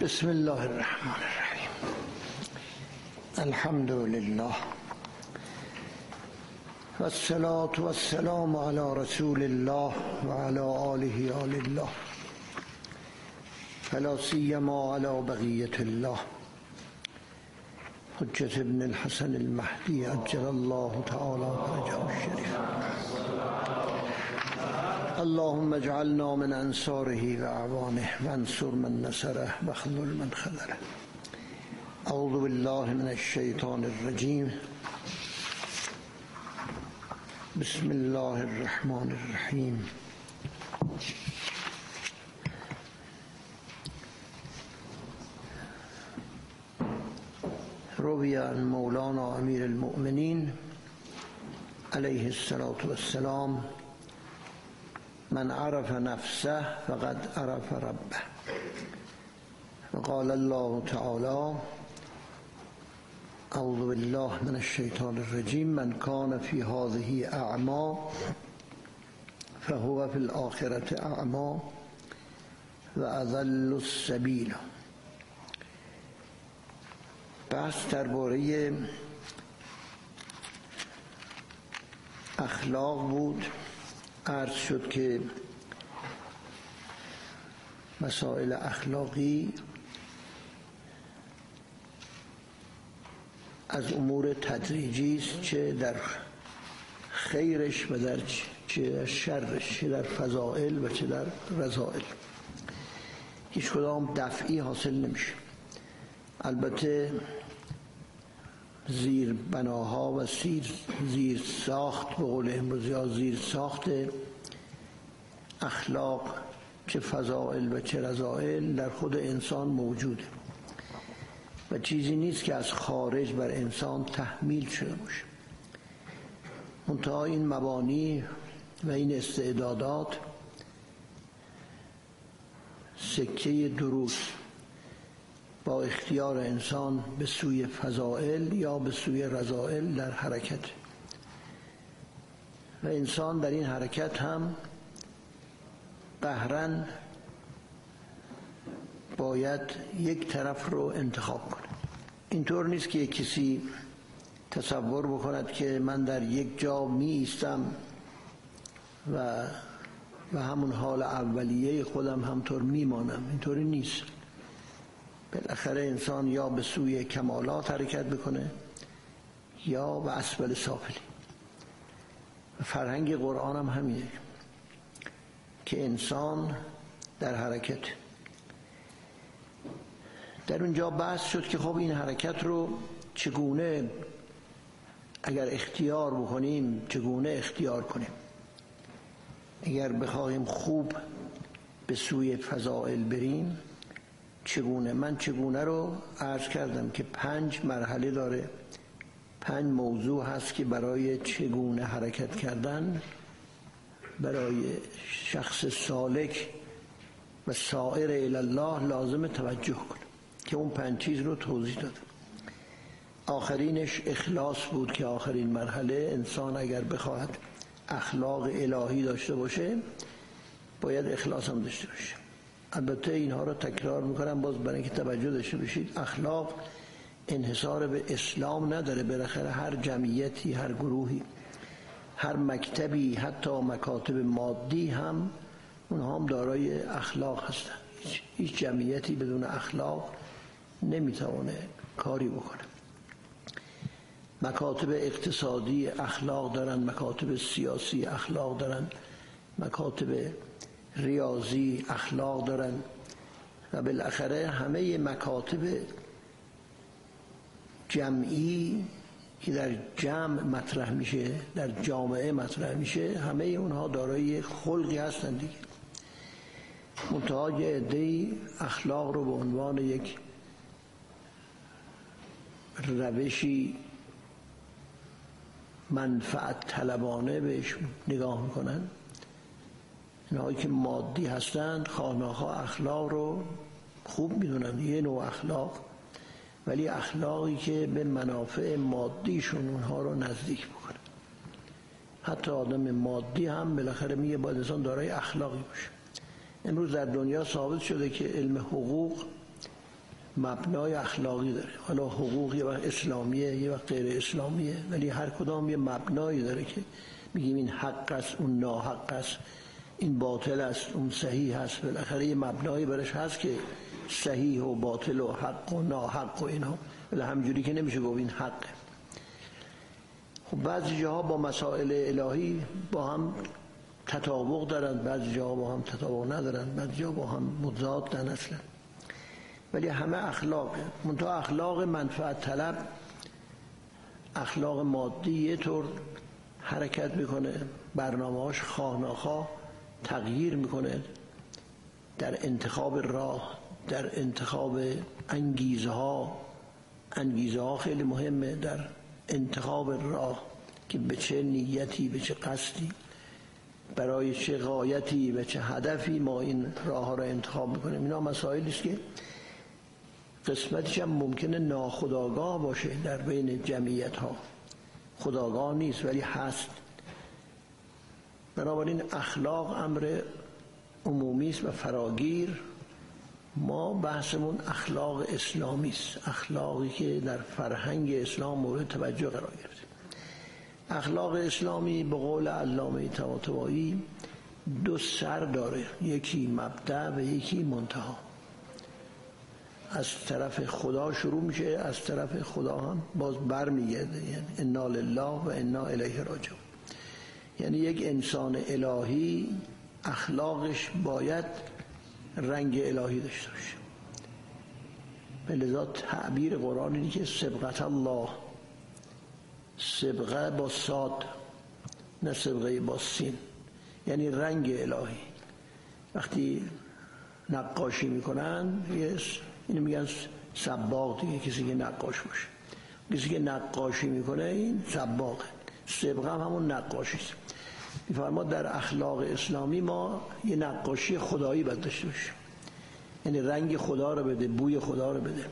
بسم الله الرحمن الرحیم. الحمد لله و الصلاة و السلام علی رسول الله و علی آله آل الله فلا سیما علی بقیة الله حجة ابن الحسن المهدی عجل الله تعالی فرجه الشریف. اللهم اجعلنا من انصاره و اعوانه وانصر من نصره واخذل من خذله. اعوذ بالله من الشیطان الرجیم. بسم الله الرحمن الرحیم. روی عن مولانا امیر المؤمنین علیه الصلاة والسلام: من عرف نفسه فقد عرف ربه. وقال الله تعالى: اعوذ بالله من الشیطان الرجیم: من کان فی هذه اعمی فهو فی الآخرة اعمی و اضل السبیل. بحث درباره اخلاق بود. عرض شد که مسائل اخلاقی از امور تدریجی است، چه در خیرش و چه در شرش، چه در فضائل و چه در رذائل. هیچ کدام دفعی حاصل نمیشه. البته زیر بناها و زیر ساخت به قول امروزی ها زیر ساخت اخلاق، چه فضائل و چه رذائل، در خود انسان موجوده و چیزی نیست که از خارج بر انسان تحمیل شده باشه. منتها این مبانی و این استعدادات سکه دروس با اختیار انسان به سوی فضائل یا به سوی رذائل در حرکت و انسان در این حرکت هم قهراً باید یک طرف رو انتخاب کنه. اینطور نیست که کسی تصور بکند که من در یک جا می ایستم و همون حال اولیه خودم همطور میمانم. اینطوری نیست. بالاخره انسان یا به سوی کمالات حرکت بکنه یا به اسفل سافلی. فرهنگ قرآن هم همینه که انسان در حرکت. در اونجا بحث شد که خب این حرکت رو چگونه اگر اختیار بکنیم چگونه اختیار کنیم. اگر بخواهیم خوب به سوی فضائل بریم چگونه. من چگونه رو عرض کردم که 5 مرحله داره، 5 موضوع هست که برای چگونه حرکت کردن برای شخص سالک و سائر الی الله لازم توجه کنه که اون 5 چیز رو توضیح دادم. آخرینش اخلاص بود که آخرین مرحله انسان اگر بخواهد اخلاق الهی داشته باشه باید اخلاص هم داشته باشه. البته اینها رو تکرار میکنم باز برای اینکه توجه داشته باشید. اخلاق انحصار به اسلام نداره. بالاخره هر جمعیتی، هر گروهی، هر مکتبی، حتی مکاتب مادی هم اونها هم دارای اخلاق هستن. هیچ جمعیتی بدون اخلاق نمیتونه کاری بکنه. مکاتب اقتصادی اخلاق دارن، مکاتب سیاسی اخلاق دارن، مکاتب ریاضی اخلاق دارن و بالاخره همه مکاتب جمعی که در جمع مطرح میشه، در جامعه مطرح میشه، همه اونها دارای خلقی هستن دیگه. منتها یه عده‌ای اخلاق رو به عنوان یک روشی منفعت طلبانه بهش نگاه میکنن. اینهایی که مادی هستند خواهناخواه اخلاق رو خوب میدونن، یه نوع اخلاق، ولی اخلاقی که به منافع مادیشون اونها رو نزدیک بکنه. حتی آدم مادی هم بالاخره میگه باید انسان دارای اخلاقی باشه. امروز در دنیا ثابت شده که علم حقوق مبنای اخلاقی داره. حالا حقوق یه وقت اسلامیه، یه وقت غیر اسلامیه، ولی هر کدام یه مبنایی داره که میگیم این حق است، اون ناحق است، این باطل است، اون صحیح است. بالاخره یه مبنایی برش هست که صحیح و باطل و حق و ناحق و اینها، ولی همجوری که نمیشه گفت این حقه. خب بعضی جاها با مسائل الهی با هم تطابق دارن، بعضی جاها با هم تطابق ندارن، بعضی جاها با هم مضادن اصلا، ولی همه اخلاقه. منتها اخلاق منفعت طلب، اخلاق مادی یه طور حرکت میکنه، برنامه‌هاش خواه ناخواه تغییر میکنه در انتخاب راه، در انتخاب انگیزه ها خیلی مهمه، در انتخاب راه که به چه نیتی، به چه قصدی، برای چه غایتی و چه هدفی ما این راه ها را انتخاب میکنیم. اینا مسائلی است که قسمتش هم ممکنه ناخودآگاه باشه در بین جمعیت ها، خودآگاه نیست ولی هست. بنابراین اخلاق امر عمومی است و فراگیر. ما بحثمون اخلاق اسلامی است، اخلاقی که در فرهنگ اسلام مورد توجه قرار گرفته. اخلاق اسلامی به قول علامه طباطبایی دو سر داره، یکی مبدأ و یکی منتها. از طرف خدا شروع میشه، از طرف خدا هم باز برمیگرده، یعنی انا لله و انا الیه راجعون. یعنی یک انسان الهی اخلاقش باید رنگ الهی داشته باشه. به لذا تعبیر قرآن اینه که صبغت الله، صبغه با صاد نه صبغه با سین، یعنی رنگ الهی. وقتی نقاشی میکنن اینو میگن صباغ دیگه، کسی که نقاش باشه، کسی که نقاشی میکنه این صباغه. صبغه هم همون نقاشی است. میفرماد در اخلاق اسلامی ما یه نقاشی خدایی باید داشته باشیم، یعنی رنگ خدا رو بده، بوی خدا رو بده.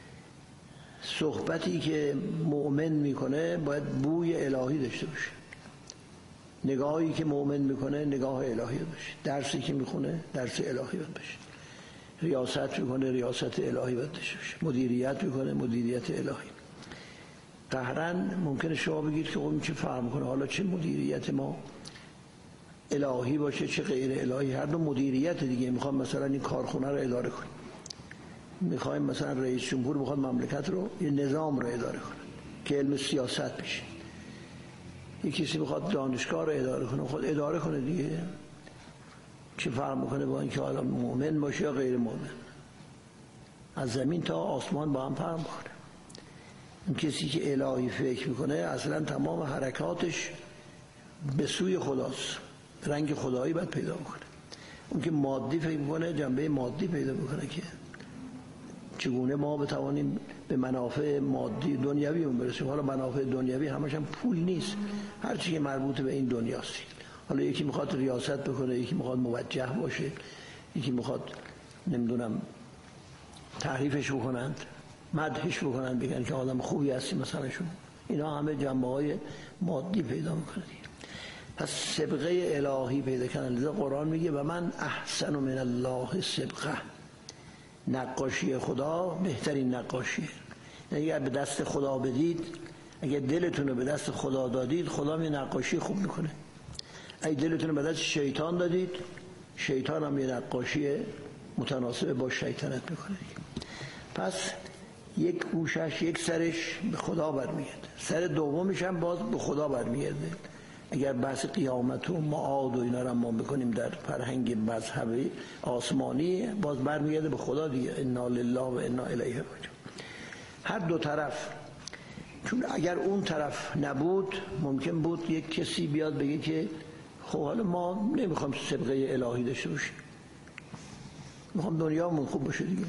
صحبتی که مؤمن میکنه باید بوی الهی داشته باشه، نگاهی که مؤمن میکنه نگاه الهی باشه، درسی که میخونه درس الهی باید باشه، ریاست میکنه ریاست الهی باید داشته باشه، مدیریت میکنه مدیریت الهی. قهرن ممکنه شما بگید که اون چه فهم کنه، حالا چه مدیریت ما الهی باشه چه غیر الهی، هر دو مدیریت دیگه. میخوام مثلا این کارخونه رو اداره کنیم، میخوایم مثلا رئیس جمهور میخواد مملکت رو یه نظام رو اداره کنه که علم سیاست بشه، یکی کسی میخواد دانشگاه رو اداره کنه، خود اداره کنه دیگه. چه فرق میکنه با اینکه حالا مؤمن باشه یا غیر مؤمن؟ از زمین تا آسمان با هم فرق میکنه. این کسی که الهی فکر میکنه اصلا تمام حرکاتش به سوی خداست، رنگ خدایی باید پیدا کنه. اون که مادی فکر میکنه جنبه مادی پیدا میکنه که چگونه ما بتوانیم به منافع مادی دنیوی برسیم. حالا منافع دنیوی همش هم پول نیست، هر چی که مربوط به این دنیاست. حالا یکی میخواد ریاست بکنه، یکی میخواد موجه باشه، یکی میخواد نمیدونم تعریفش بکنند، مدحش بکنند، بگن که آدم خوبی هستی مثلا شون. اینا همه جنبه‌های مادی پیدا میکنه. پس صبغه الهی پیدا کردن. لذا قرآن میگه و من احسن من الله صبغه، نقاشی خدا بهترین نقاشیه. اگر به دست خدا بدید، اگر دلتون رو به دست خدا دادید، خدا یه نقاشی خوب میکنه. اگر دلتون رو به دست شیطان دادید، شیطان هم یه نقاشی متناسب با شیطنت میکنه. پس یک گوشش یک سرش به خدا برمیگرده، سر دومش هم باز به خدا برمیگرده. اگر بحث قیامت و معاد و اینا رو ما بکنیم در فرهنگ مذهبی آسمانی، باز برمیگرده به خدا دیگه، انا لله و انا الیه راجعون. هر دو طرف، چون اگر اون طرف نبود ممکن بود یک کسی بیاد بگه که خب حالا ما نمیخوام صبغه الهی داشته باشیم، میخوام دنیامون خوب باشه دیگه،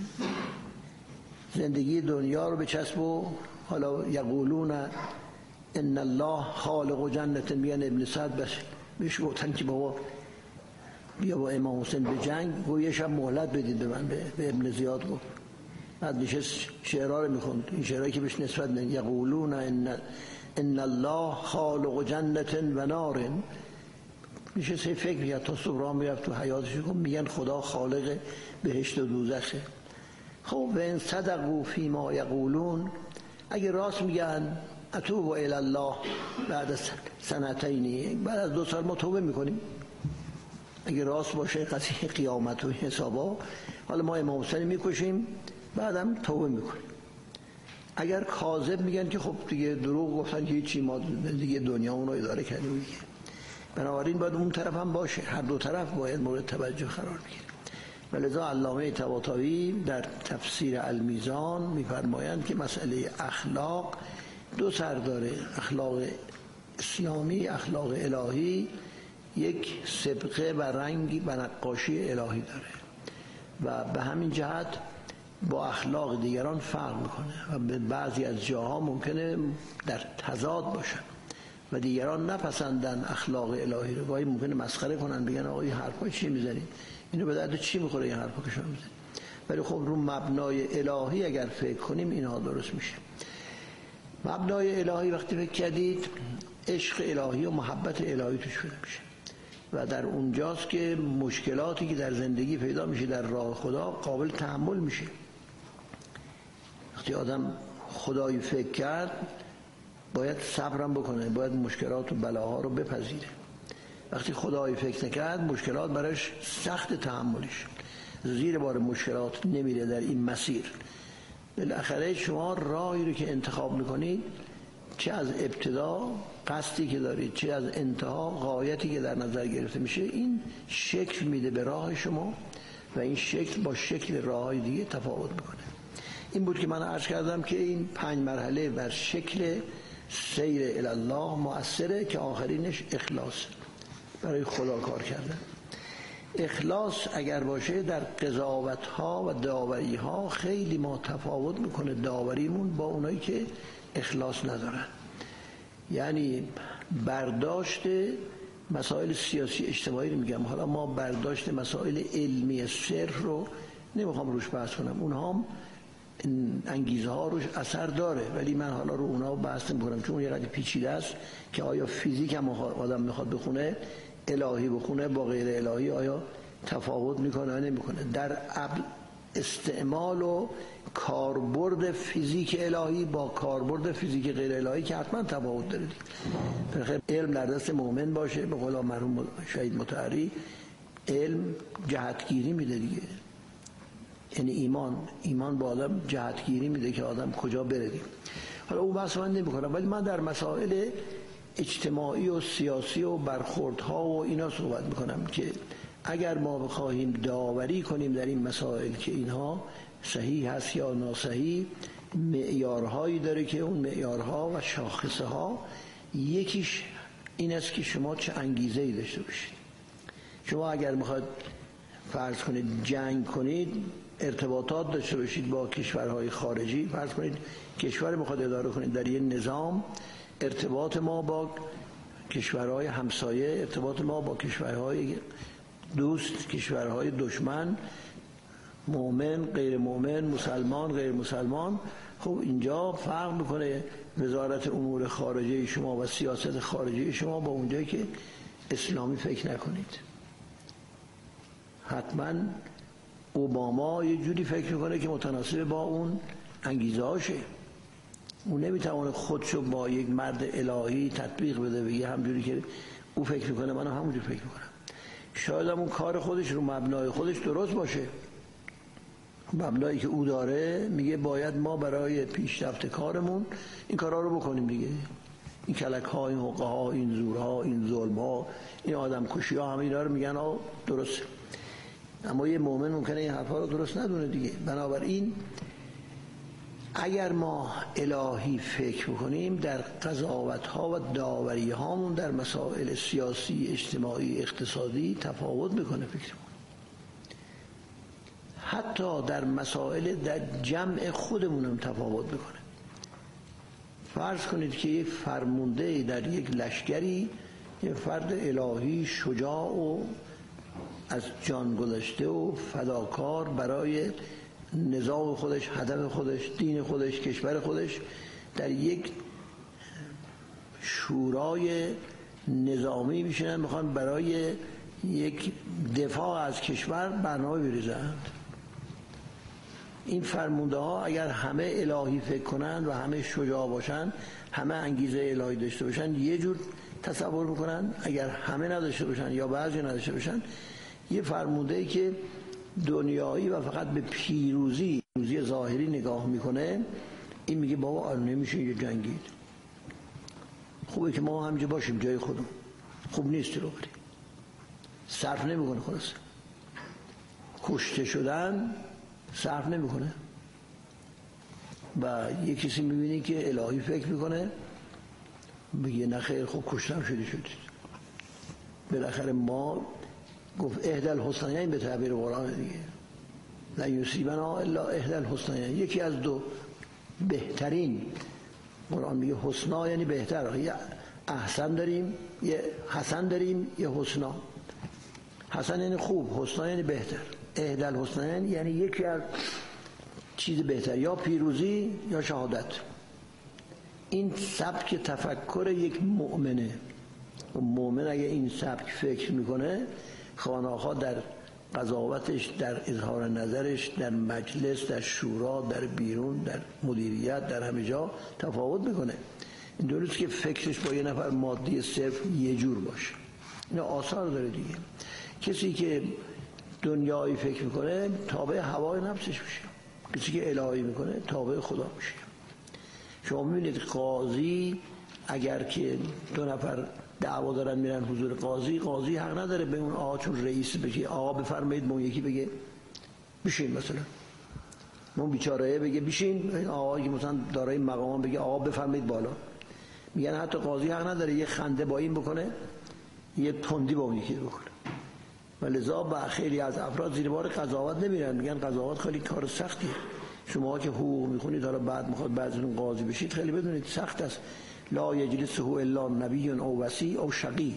زندگی دنیا رو بچسب و حالا یقولون ان الله خالق جنت. میگن ابن سعد بهش گفتن که بابا بیا با امام حسین به جنگ، گویا یه شب مهلت بدید به من، به ابن زیاد گفت. بعد نشست شعرها رو میخوند، این شعرهایی که بهش نسبت میدن، یقولون ان الله خالق جنت و نار. نشست فکر کرد تا صبح راه میرفت تو حیاتش، میگن خدا خالق بهشت و دوزخه. خب و ان صدقوا فیما یقولون، اگه راست میگن اتوب الی الله بعد سنتین، بعد از 2 سال ما توبه میکنیم. اگه راست باشه قضیه قیامت و حسابا، حالا ما امام حسین میکشیم بعدم توبه میکنیم. اگر کاذب میگن که خب دیگه دروغ گفتن که هیچی، ما دیگه دنیا اون رو اداره کردیم دیگه. بنابراین باید اون طرف هم باشه، هر دو طرف باید مورد توجه قرار بگیره. ولذا علامه طباطبایی در تفسیر المیزان میفرمایند که مسئله اخلاق 2 سر داره، اخلاق اسلامی، اخلاق الهی، یک سبقه و رنگی و نقاشی الهی داره و به همین جهت با اخلاق دیگران فرق میکنه و به بعضی از جاها ممکنه در تضاد باشن و دیگران نپسندن اخلاق الهی رو. گاهی ممکنه مسخره کنن، بگن آقا این حرفا چی میزنید، اینو به درد چی میخوره این حرفا که شما میزنید. ولی خب رو مبنای الهی اگر فکر کنیم اینها درست میشه. مبنای الهی وقتی فکر کردید، عشق الهی و محبت الهی توش پیدا میشه و در اونجاست که مشکلاتی که در زندگی پیدا میشه در راه خدا قابل تحمل میشه. وقتی آدم خدایی فکر کرد باید صبرم بکنه، باید مشکلات و بلاها رو بپذیره. وقتی خدایی فکر نکرد مشکلات براش سخت تحملش، زیر بار مشکلات نمیره در این مسیر. بالاخره شما راهی رو که انتخاب میکنید، چه از ابتدا قصدی که دارید، چه از انتها غایتی که در نظر گرفته میشه، این شکل میده به راه شما و این شکل با شکل راههای دیگه تفاوت میکنه. این بود که من عرض کردم که این 5 مرحله بر شکل سیر الی الله مؤثره که آخرینش اخلاص، برای خدا کار کردن. اخلاص اگر باشه در قضاوت ها و داوری ها خیلی ما تفاوت میکنه داوریمون با اونایی که اخلاص ندارن. یعنی برداشت مسائل سیاسی اجتماعی رو میگم، حالا ما برداشت مسائل علمی صرف رو نمیخوام روش بحث کنم، اونها هم انگیزه ها روش اثر داره، ولی من حالا رو اونها بحث نمی‌کنم چون یه قدر پیچیده است که آیا فیزیک هم آدم میخواد بخونه، الهی بخونه با غیر الهی آیا تفاوت میکنه یا نمیکنه. در استعمال و کاربرد فیزیک الهی با کاربرد فیزیک غیر الهی که حتما تفاوت داره. بخیر علم در دست مؤمن باشه، به قول مرحوم شهید مطهری، علم جهتگیری میده دیگه. یعنی ایمان با آدم جهتگیری میده که آدم کجا بره دیگه. حالا اون بحث من نمی‌کنم، ولی من در مسائل اجتماعی و سیاسی و برخوردها و اینا صحبت میکنم که اگر ما بخواهیم داوری کنیم در این مسائل که اینها صحیح هست یا ناصحیح، معیارهایی داره که اون معیارها و شاخصه ها یکیش این است که شما چه انگیزه‌ای داشته باشید. شما اگر میخواید فرض کنید جنگ کنید، ارتباطات داشته باشید با کشورهای خارجی، فرض کنید کشور میخواد اداره کنید در یه نظام، ارتباط ما با کشورهای همسایه، ارتباط ما با کشورهای دوست، کشورهای دشمن، مؤمن، غیر مؤمن، مسلمان، غیر مسلمان، خب اینجا فرق میکنه وزارت امور خارجه شما و سیاست خارجه شما با اونجایی که اسلامی فکر نکنید. حتما اوباما یه جوری فکر میکنه که متناسب با اون انگیزه هاشه. اون نمیتونه خودشو با یک مرد الهی تطبیق بده، بگه همجوری که او فکر میکنه منم همونجوری فکر میکنم. شاید هم اون کار خودش رو مبنای خودش درست باشه، مبنایی که او داره میگه باید ما برای پیشرفت کارمون این کارا رو بکنیم دیگه. این کلک ها، این حقه ها، این زورها، این ظلم ها، این آدم کشی ها، همه اینا رو میگن درست. اما یه مؤمن ممکنه این حرفا رو درست ندونه دیگه. بنابراین اگر ما الهی فکر بکنیم در قضاوت ها و داوری هامون در مسائل سیاسی، اجتماعی، اقتصادی تفاوت میکنه فکرمون. حتی در مسائل در جمع خودمون هم تفاوت میکنه. فرض کنید که یک فرمانده در یک لشکری، یک فرد الهی شجاع و از جان گذشته و فداکار برای نظام خودش، هدف خودش، دین خودش، کشور خودش، در یک شورای نظامی میشنن، میخوان برای یک دفاع از کشور برنامه بریزند. این فرمونده ها اگر همه الهی فکر کنن و همه شجاع باشن، همه انگیزه الهی داشته باشن، یه جور تصور میکنن. اگر همه نداشته باشن یا بعضی نداشته باشن، یه فرمونده ای که دنیایی و فقط به پیروزی ظاهری نگاه میکنه، این میگه بابا نمیشه یه جنگید، خوبه که ما همینجا باشیم جای خودم، خوب نیست رو بریم، صرف نمیکنه. خلاص کشته شدن صرف نمیکنه. و یه کسی میبینی که الهی فکر میکنه، میگه نه خیر، خب کشتم شدید. بالاخره ما گفت احدى الحسنیین به تعبیر قرآن دیگه، لا یصیبنا الا احدى الحسنیین، یکی از دو بهترین. قرآن میگه حسنا یعنی بهتر، یه احسن داریم، یه حسن داریم، یه حسنا. حسن یعنی خوب، حسنا یعنی بهتر. احدى الحسنیین یعنی یکی از چیز بهتر، یا پیروزی یا شهادت. این سبک تفکر یک مؤمنه. و مؤمن اگه این سبک فکر میکنه، خانه‌ها در قضاوتش، در اظهار نظرش، در مجلس، در شورا، در بیرون، در مدیریت، در همه جا تفاوت میکنه. این درست که فکرش با یه نفر مادی صرف یه جور باشه. این آثار داره دیگه. کسی که دنیایی فکر میکنه تابع هوای نفسش میشه، کسی که الهی میکنه تابع خدا میشه. شما میبینید قاضی اگر که دو نفر دعوا دارن میرن حضور قاضی حق نداره به اون آقا چون رئیس بگه آقا بفرمایید، به اون یکی بگه بشین، مثلا اون بیچاره بگه بشین، این آقایی که مثلا دارای مقام بگه آقا بفرمایید بالا. میگن حتی قاضی حق نداره یه خنده با این بکنه، یه تندی با اون یکی بکنه. ولذا با خیلی از افراد زیر بار قضاوت نمیرن، میگن قضاوت خیلی کار سختیه. شما که حقوق میخونید حالا بعد میخواد بعضیتون قاضی بشید، خیلی بدونید سخت است. لا یجلسه الا نبی او وصی او شقی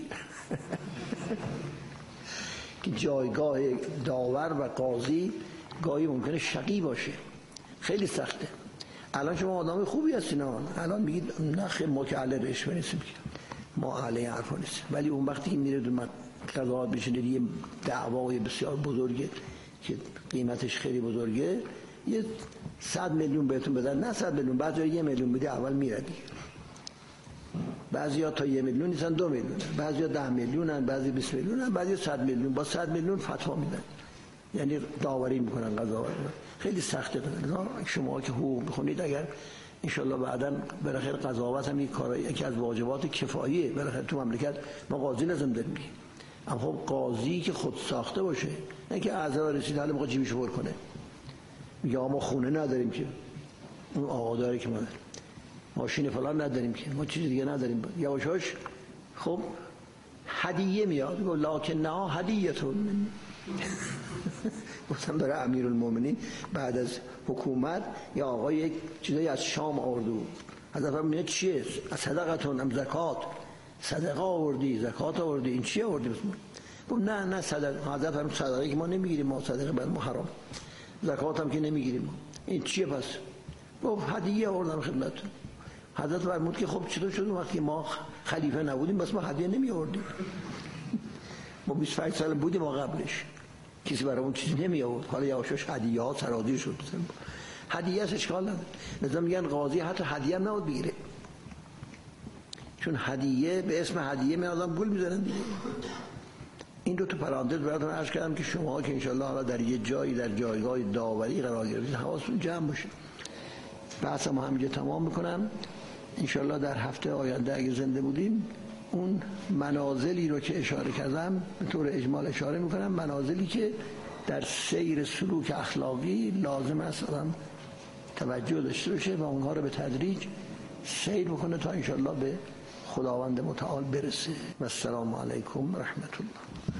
که جایگاه داور و قاضی گاهی ممکنه شقی باشه، خیلی سخته. الان شما آدم خوبی هستین، الان میگید نخ ما که علیه رشوه نیستیم، ما علیه حرفا نیستیم، ولی اون وقتی که میره دو قضاوت بشینه یه دعوای بسیار بزرگه که قیمتش خیلی بزرگه، یه 100 میلیون بهتون بدن، نه 100 میلیون، بعضی 1 میلیون میده اول میره دیگه. بعضیا تا 1 میلیون نیستن 2 میلیون، بعضیا 10 میلیونن، بعضی 20 میلیونن، بعضی 100 میلیون. با 100 میلیون فتوا میدن، یعنی داوری میکنن، قضاوت میکنن. خیلی سخته. شما که حقوق میخونید اگر ان شاء الله بعداً بالاخره قضاوت هم یک کارایی یکی از واجبات کفاییه. بالاخره تو مملکت ما قاضی لازم داریم، اما خب قاضی که خود ساخته باشه، نه که اعضا رسید حالا میخواد جیبشو پر کنه، میگه ما خونه نداریم که اون آقا داره که ما داریم، ماشین فلان نداریم که ما چیز دیگه نداریم. یواشاش خب هدیه میاد، میگه لکنها هدیه‌تون. گفتم برای امیرالمومنین بعد از حکومت یا آقا یک چیزایی از شام آورد، حضرت فرمود چیه؟ از صدقتون ام زکات؟ صدقه آوردی، زکات آوردی، این چی آوردی؟ گفت نه صدقه. حضرت فرمود صدقه که ما نمیگیریم، ما صدقه بر ما حرام، زکات هم که نمیگیریم. این چیه پس؟ گفت هدیه آوردم خدمتتون. حضرت فرمود که خب چطور شد وقتی ما خلیفه نبودیم بس ما هدیه نمی آوردیم؟ ما 25 سال بودیم ما قبلش کسی برای اون چیزی نمی آورد، حالا یواشاش هدیه ها سرازیر شد. هدیه است اشکال نداره. لذا میگن قاضی حتی هدیه هم نباید بگیره، چون هدیه به اسم هدیه می آدم گل میزنن دیگه. این دو تا پرانتز براتون عرض کردم که شما که انشالله حالا در یه جایی در جایگاه داوری قرار گرفتید حواستون جمع باشه. بحث ما همینجا تمام میکنم. انشالله در هفته آینده اگه زنده بودیم اون منازلی رو که اشاره کردم به طور اجمال اشاره میکنم، منازلی که در سیر سلوک اخلاقی لازم است آدم توجه داشته باشه و اونها رو به تدریج سیر بکنه تا انشالله به خداوند متعال برسه. و السلام علیکم رحمت الله.